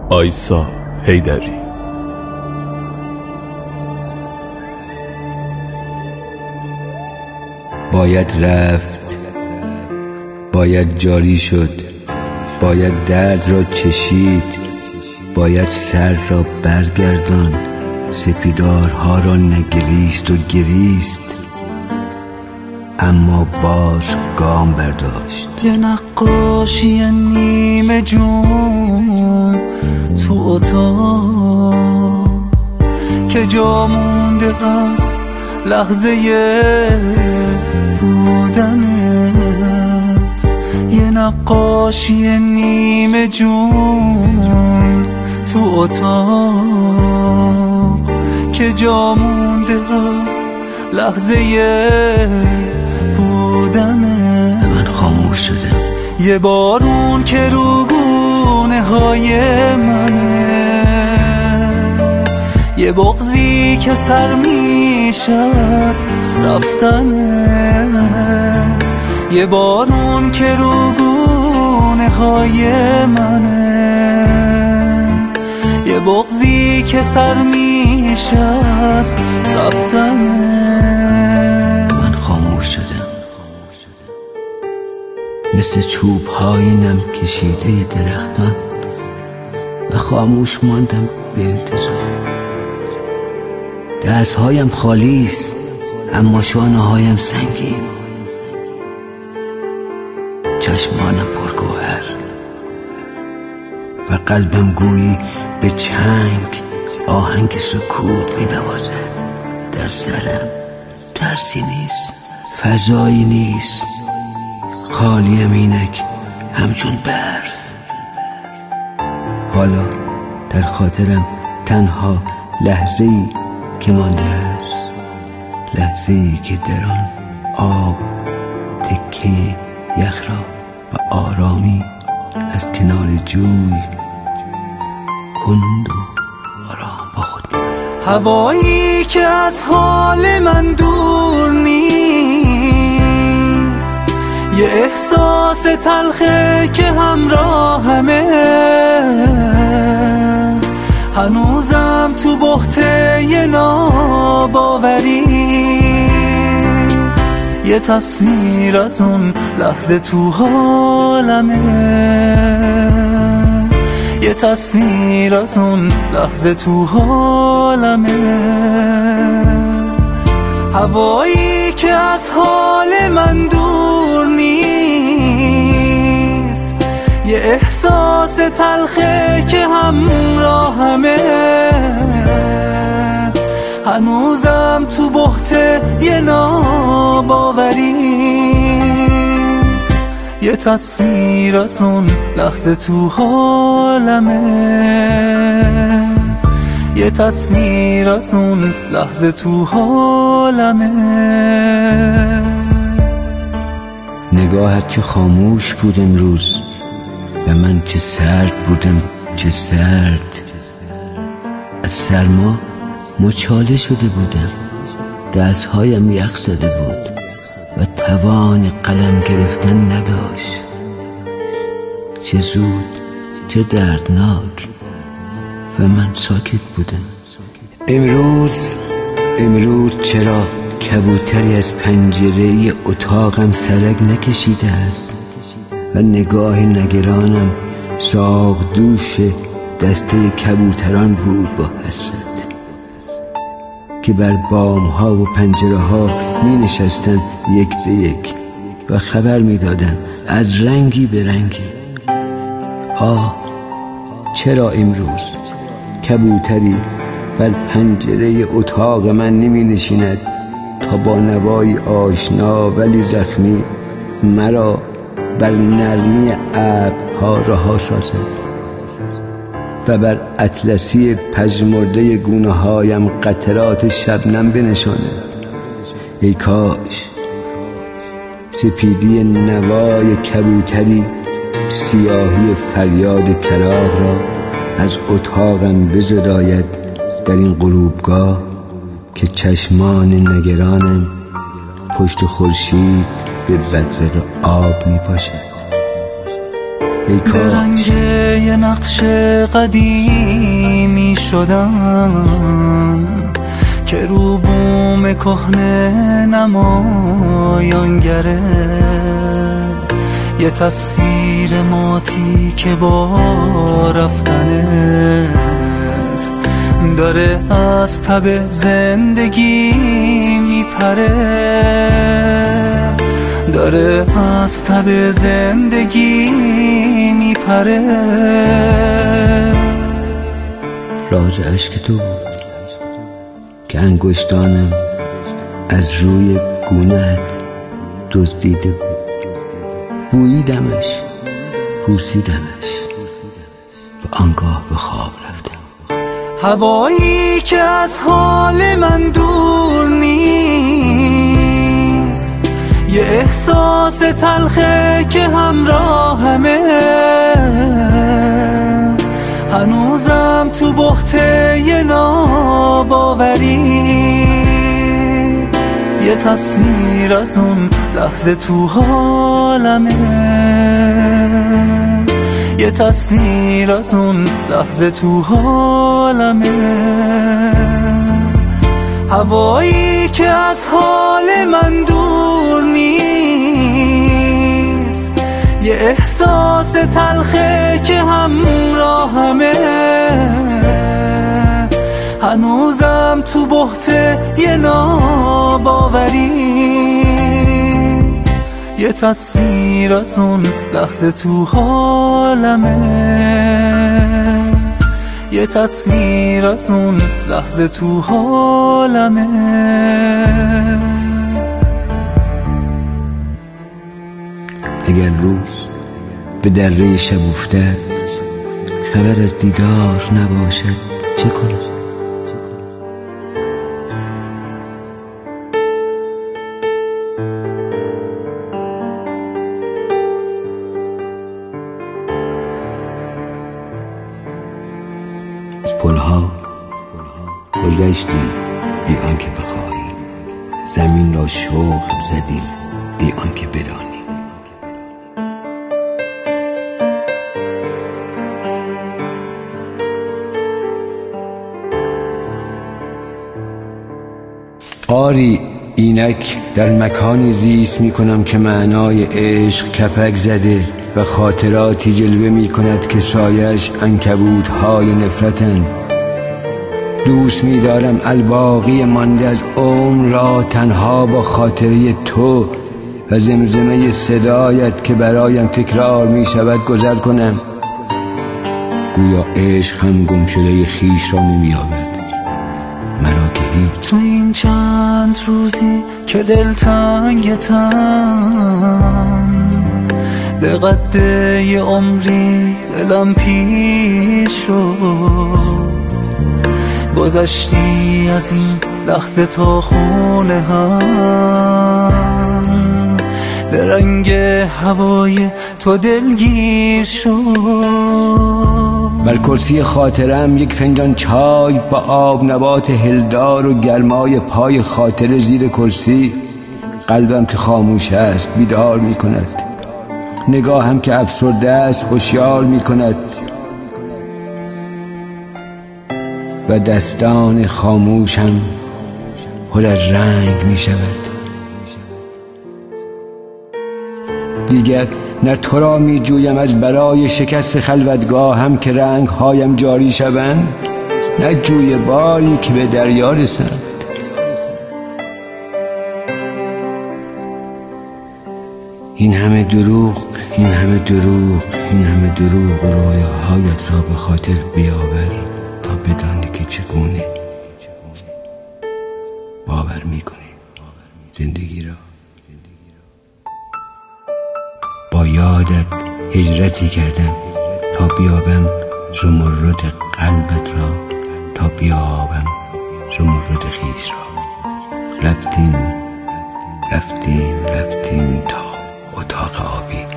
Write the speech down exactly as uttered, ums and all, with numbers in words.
آیسا حیدری. باید رفت، باید جاری شد، باید درد را چشید، باید سر را برگردان، سپیدارها را نگریست و گریست، اما باز گام برداشت. یه نقاشی نیمه جون تو اتاق که جا مونده از لحظه بودنت، یه نقاشی نیمه جون تو اتاق که جا مونده از لحظه بودنت. من خاموش شدم. یه بارون که رو گونه های منه، یه بغضی که سر میشه از رفتنه، یه بارون که رو گونه های منه، یه بغضی که سر میشه از رفتنه. من خاموش شدم، مثل چوب های نم کشیده درختان و خاموش ماندم به انتظار. دست هایم خالیست اما شانه هایم سنگین، چشمانم پرگوهر و قلبم گویی به چنگ آهنگ سکوت می نوازد. در سرم ترسی نیست، فضایی نیست، خالیم اینک همچون برف. حالا در خاطرم تنها لحظه‌ای که مانده است، لحظه‌ای که در آن آب تکه یخ را و آرامی از کنار جوی کند و آرام با خود می‌برم. هوایی که از حال من دور نیست، یه احساس تلخه که همراهمه، هنوزم تو بحته یه ناباوری، یه تصویر از اون لحظه تو حالمه، یه تصویر از اون لحظه تو حالمه. هوایی که از حال من دور نیست، یه احساس تلخه که همراهمه، هنوزم تو بحته یه ناباوری، یه تصویر از اون لحظه تو حالمه، یه تصویر از اون لحظه تو حالمه. نگاهت چه خاموش بود امروز و من چه سرد بودم، چه سرد. از سرما مچاله شده بودم، دستهایم یخ زده بود و توان قلم گرفتن نداشت. چه زود، چه دردناک و من ساکت بودم. امروز امروز چرا کبوتری از پنجره اتاقم سرک نکشیده است و نگاه نگرانم ساق دوش دسته کبوتران بود با حسرت که بر بام ها و پنجره ها می نشستن یک به یک و خبر می دادن از رنگی به رنگی. آه، چرا امروز کبوتری بر پنجره اتاق من نمی نشیند تا با نوای آشنا ولی زخمی مرا بر نرمی ابرها رها سازد و بر اطلسی پژمرده گونه هایم قطرات شبنم بنشاند. ای کاش سپیدی نوای کبوتری سیاهی فریاد کلاغ را از اتاقم بزداید در این غروبگاه که چشمان نگرانم پشت خورشید به بدرق آب می پاشد. ای کاش به رنگ یه نقش قدیمی شدم که رو بوم کهنه نمایانگره، یه تصویر ماتی که با رفتنت داره از تب زندگی میپره، داره از تب زندگی میپره. راز عشق تو بود که انگشتانم از روی گونه‌ات دزدیده بود، بوییدمش، پوسیدمش و آنگاه به خواب رفتم. هوایی که از حال من دور نیست، یه احساس تلخه که همراهمه، هنوزم تو بحت یه ناباوری، یه تصویر از اون لحظه تو حالمه، یه تصویر از اون لحظه تو حالمه. هوایی که از حال من دور نیست، یه احساس تلخه که همراهمه، هنوزم تو بحت یه ناباوری، یه تصویر از اون لحظه تو حالمه، یه تصویر از اون لحظه تو حالمه. اگر روز به دره شب افتد، خبر از دیدار نباشد، چه کنم؟ از پلها گذشتی بی آنکه بخواهی، زمین را شوق زدی بی آنکه بدانی. آری اینک در مکانی زیست می کنم که معنای عشق کپک زده و خاطراتی جلوه می کند که سایش عنکبوت‌های نفرتند. دوست می دارم الباقی مانده از عمر را تنها با خاطره تو و زمزمه صدایت که برایم تکرار می شود گذر کنم. گویا عشق هم گم شده خویش را نمی یابد، مرا که هیچ. تو این چند روزی که دلتنگتم، به قد یه عمری دلم پیر شد، گذشتی از این لحظه تا خونه هم، به رنگ هوای تو دلگیر شد. بر کرسی خاطرم یک فنجان چای با آب نبات هلدار و گرمای پای خاطره زیر کرسی. قلبم که خاموش است بیدار می کند، نگاهم که افسرده است هوشیار می کند و دستان خاموشم پر از رنگ می شود. دیگر نه تو را می جویم از برای شکست خلوتگاهم که رنگ هایم جاری شوند، نه جوی باری که به دریا رسند. این همه دروغ، این همه دروغ، این همه دروغ و رویاهایت را به خاطر بیاور تا بدانی که چگونه باور می کنی زندگی را. با یادت هجرتی کردم تا بیابم زمرد قلبت را، تا بیابم زمرد خویش را. رفتیم رفتیم رفتیم تا اتاق آبی.